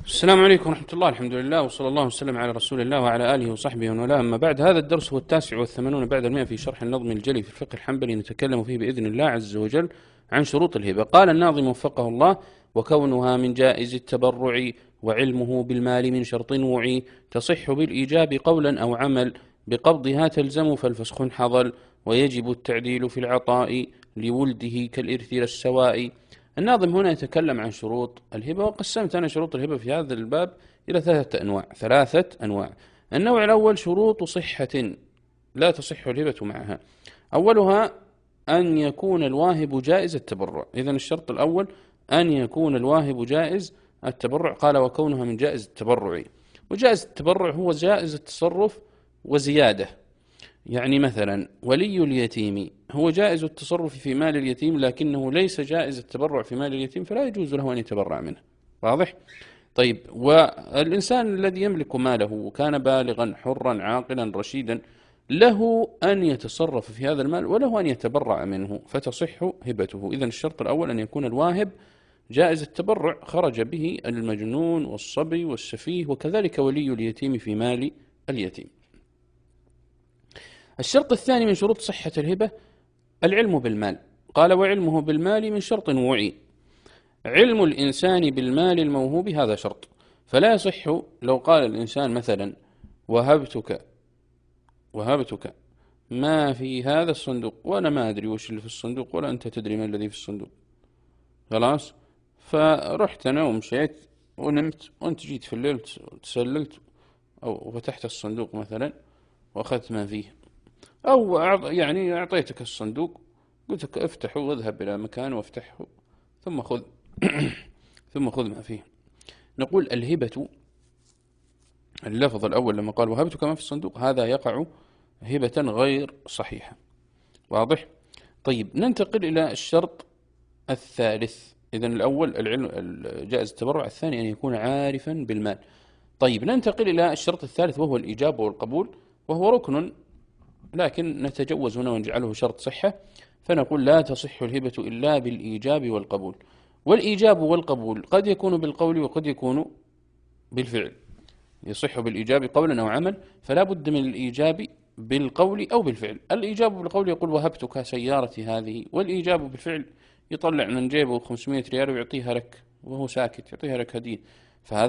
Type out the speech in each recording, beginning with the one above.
السلام عليكم ورحمة الله. الحمد لله وصلى الله وسلم على رسول الله وعلى آله وصحبه ومن والاه. أما بعد، هذا الدرس هو 89 بعد 100 في شرح النظم الجلي في الفقه الحنبلي، نتكلم فيه بإذن الله عز وجل عن شروط الهبة. قال الناظم وفقه الله: وكونها من جائز التبرع وعلمه بالمال من شرط وعي، تصح بالإيجاب قولا أو عمل، بقبضها تلزم فالفسخ حظل، ويجب التعديل في العطاء لولده كالإرث للسواء. الناظم هنا يتكلم عن شروط الهبة، وقسمت أنا شروط الهبة في هذا الباب إلى ثلاثة أنواع. النوع الأول شروط صحة لا تصح الهبة معها. أولها أن يكون الواهب جائز التبرع. إذن الشرط الأول أن يكون الواهب جائز التبرع. قال: وكونها من جائز التبرع. وجائز التبرع هو جائز التصرف وزيادة. يعني مثلا ولي اليتيم هو جائز التصرف في مال اليتيم، لكنه ليس جائز التبرع في مال اليتيم، فلا يجوز له أن يتبرع منه. واضح؟ طيب، والإنسان الذي يملك ماله وكان بالغا حرا عاقلا رشيدا له أن يتصرف في هذا المال وله أن يتبرع منه، فتصح هبته. إذن الشرط الأول أن يكون الواهب جائز التبرع، خرج به المجنون والصبي والسفيه، وكذلك ولي اليتيم في مال اليتيم. الشرط الثاني من شروط صحة الهبة العلم بالمال. قال: وعلمه بالمال من شرط وعي. علم الإنسان بالمال الموهوب هذا شرط، فلا يصح لو قال الإنسان مثلا: وهبتك ما في هذا الصندوق، وأنا ما أدري وش اللي في الصندوق، ولا أنت تدري ما الذي في الصندوق. خلاص، فرحت أنا ومشيت ونمت، وأنت جيت في الليل تسللت أو فتحت الصندوق مثلا وأخذت ما فيه، أو يعني أعطيتك الصندوق، قلت لك افتحه واذهب إلى مكان وافتحه ثم خذ ثم خذ ما فيه. نقول الهبة، اللفظ الأول لما قال وهبتك ما في الصندوق، هذا يقع هبة غير صحيحة. واضح؟ طيب، ننتقل إلى الشرط الثالث. إذن الأول العلم جائز التبرع، الثاني أن يكون عارفا بالمال. طيب، ننتقل إلى الشرط الثالث وهو الإجابة والقبول، وهو ركن، لكن نتجوز هنا ونجعله شرط صحة، فنقول: لا تصح الهبة إلا بالإيجاب والقبول. والإيجاب والقبول قد يكون بالقول وقد يكون بالفعل. يصح بالإيجاب قولا أو عمل، فلا بد من الإيجاب بالقول أو بالفعل. الإيجاب بالقول يقول: وهبتك سيارتي هذه، والإيجاب بالفعل يطلع من جيبه 500 ريال ويعطيها لك وهو ساكت، يعطيها لك هدية، فهذا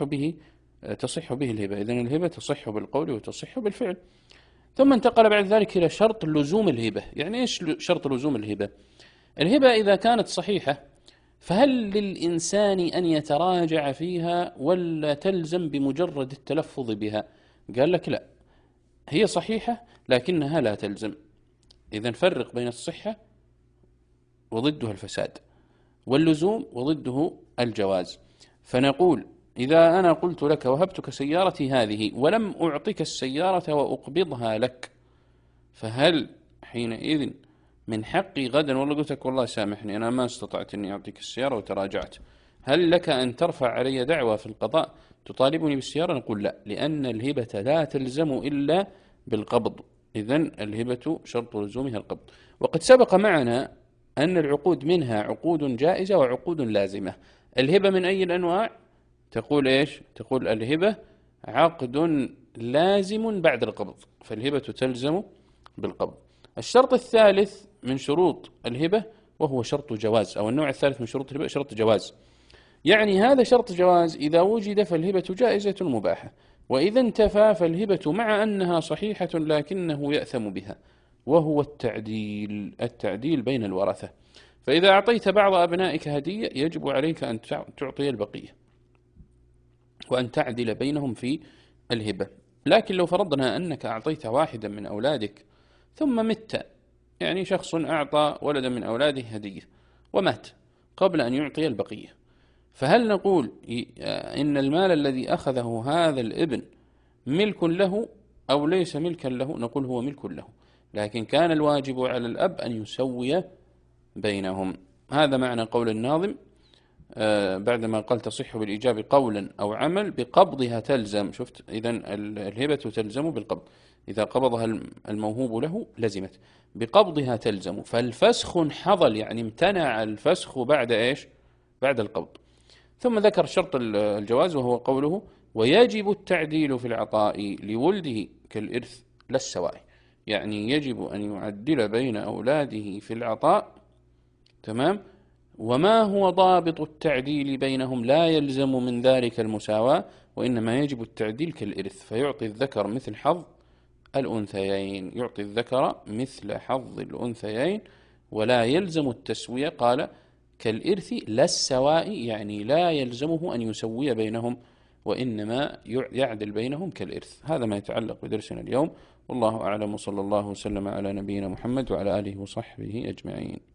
تصح به الهبة. إذن الهبة تصح بالقول وتصح بالفعل. ثم انتقل بعد ذلك إلى شرط لزوم الهبة. يعني إيش شرط لزوم الهبة؟ الهبة إذا كانت صحيحة، فهل للإنسان أن يتراجع فيها ولا تلزم بمجرد التلفظ بها؟ قال لك لا، هي صحيحة لكنها لا تلزم. إذن فرق بين الصحة وضدها الفساد، واللزوم وضده الجواز. فنقول: إذا أنا قلت لك وهبتك سيارتي هذه ولم أعطك السيارة وأقبضها لك، فهل حينئذ من حقي غدا والله قلت لك والله سامحني أنا ما استطعت أني أعطيك السيارة وتراجعت، هل لك أن ترفع علي دعوة في القضاء تطالبني بالسيارة؟ نقول لا، لأن الهبة لا تلزم إلا بالقبض. إذن الهبة شرط لزومها القبض. وقد سبق معنا أن العقود منها عقود جائزة وعقود لازمة. الهبة من أي الأنواع؟ تقول إيش؟ تقول الهبة عقد لازم بعد القبض، فالهبة تلزم بالقبض. الشرط الثالث من شروط الهبة وهو شرط جواز، أو النوع الثالث من شروط الهبة شرط جواز. يعني هذا شرط جواز إذا وجد فالهبة جائزة مباحة، وإذا انتفى فالهبة مع أنها صحيحة لكنه يأثم بها، وهو التعديل بين الورثة. فإذا أعطيت بعض أبنائك هدية يجب عليك أن تعطي البقية وأن تعدل بينهم في الهبة. لكن لو فرضنا أنك أعطيت واحدا من أولادك ثم مت، يعني شخص أعطى ولدا من أولاده هدية ومات قبل أن يعطي البقية، فهل نقول إن المال الذي أخذه هذا الابن ملك له أو ليس ملكا له؟ نقول هو ملك له، لكن كان الواجب على الأب أن يسوي بينهم. هذا معنى قول الناظم بعدما قال تصح بالإيجاب قولا أو عمل، بقبضها تلزم. شفت؟ إذن الهبة تلزم بالقبض، إذا قبضها الموهوب له لزمت، بقبضها تلزم، فالفسخ حظل، يعني امتنع الفسخ بعد إيش؟ بعد القبض. ثم ذكر شرط الجواز وهو قوله: ويجب التعديل في العطاء لولده كالإرث لا السواء. يعني يجب أن يعدل بين أولاده في العطاء، تمام. وما هو ضابط التعديل بينهم؟ لا يلزم من ذلك المساواة، وإنما يجب التعديل كالإرث، فيعطي الذكر مثل حظ الأنثيين، يعطي الذكر مثل حظ الأنثيين، ولا يلزم التسوية. قال كالإرث لا السواء، يعني لا يلزمه أن يسوي بينهم، وإنما يعدل بينهم كالإرث. هذا ما يتعلق بدرسنا اليوم، والله أعلم، وصلى الله وسلم على نبينا محمد وعلى آله وصحبه أجمعين.